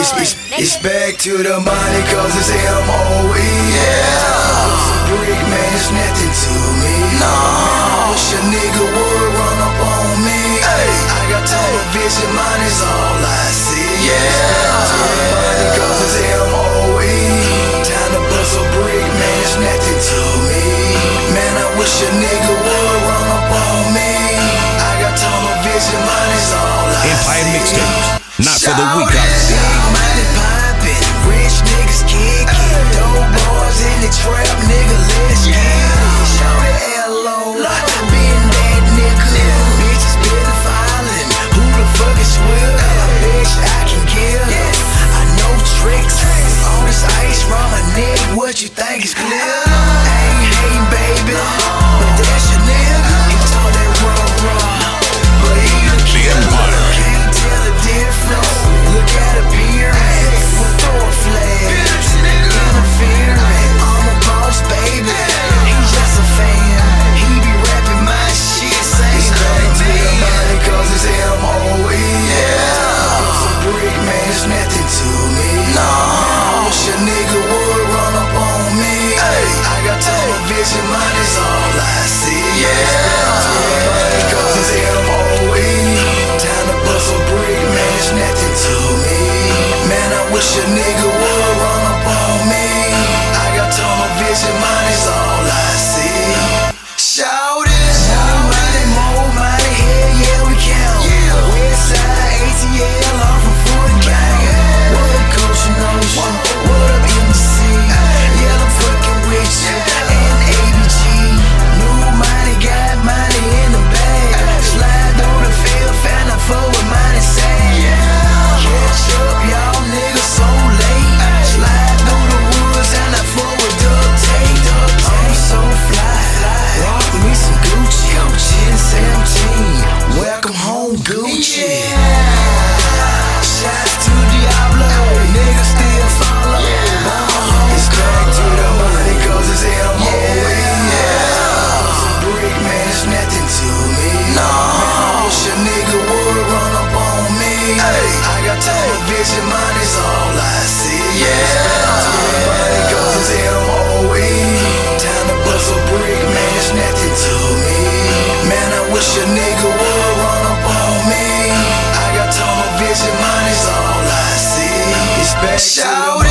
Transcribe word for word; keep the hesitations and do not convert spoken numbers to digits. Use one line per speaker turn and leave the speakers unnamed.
It's, it's, it's back to the money, cause it's M O E. Yeah. Brick man, it's nothing to me. No. I wish a nigga would run up on me. Hey. I got tunnel vision, money's all I see. Yeah. It's back to the money, cause it's M O E. Time to bust a brick, man, it's nothing to me. Man, I wish a nigga would run up on me. I got tunnel vision, money's all I see.
Empire Mixtapes, not for the weak out there.
Big money poppin', rich niggas kickin', dope boys in the trap, nigga, let's get it. Show the L O, I been that nigga. Bitches pedophiling, who the fuck is Will? Bitch, I can kill. I know tricks, all this ice round my neck, what you think is clear? I ain't hating, baby, but that's your nigga. He talk that raw, raw, but he a killer. Can't tell the difference. Look at a pyramid, we'll throw a flag. Interfering, I'm a boss, baby. He's just a fan. He be rapping my shit, saying nothing to the money, cause it's M O E. Yeah. It's a brick, man, it's nothing to me. No. I wish a nigga would run up on me. Hey. I got tunnel vision, money's all I see. Yeah. Money, cause it's M O E. Time to bust a brick, man, it's nothing to me. Man, I wish a nigga would run up on me. I got tunnel vision, money's all I see. Shout it. More money, more money, hell yeah, we count. Westside, A T L, I'm from Fort Gang. What up, Coach Notion? What up, M C? Yeah, I'm fucking with you. And A B G. New money, got money in the bag. Slide through the field, found out for what money say. Catch up, y'all niggas so late. Slide through the woods and I for with duct tape. I'm so fly. Rock me some Gucci. ten seventeen. Welcome home, Gucci. Shots to Diablo. Niggas still follow. It's back to the money, cause it's M O E. It's a brick, man, it's nothing to me. No. Man, I wish a nigga would run up on me. Hey. I got tunnel vision, money's all I see. Yeah. Money, cause it's M O E. Time to bust a brick, man, it's nothing to me. Man, I wish a nigga would run up on me. I got tunnel vision, money's all I see. It's back to the